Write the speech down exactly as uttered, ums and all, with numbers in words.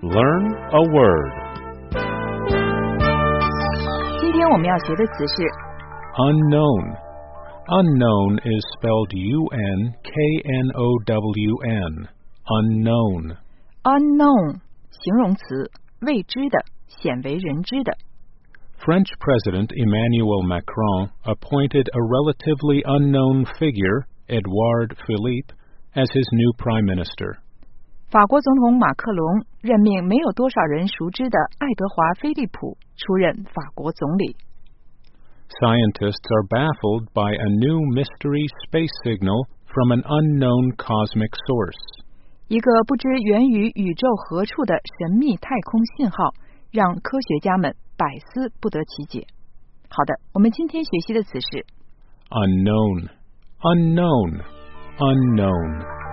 learn a word. 今天我们要学的词是 Unknown. Unknown is spelled U N K N O W N. Unknown. unknown 形容词，未知的，鲜为人知的。 French President Emmanuel Macron appointed a relatively unknown figure, Edouard Philippe, as his new prime minister. 法国总统马克龙任命没有多少人熟知的爱德华·菲利普出任法国总理。 Scientists are baffled by a new mystery space signal from an unknown cosmic source. 一个不知源于宇宙何处的神秘太空信号，让科学家们百思不得其解。好的，我们今天学习的词是 Unknown. Unknown. Unknown.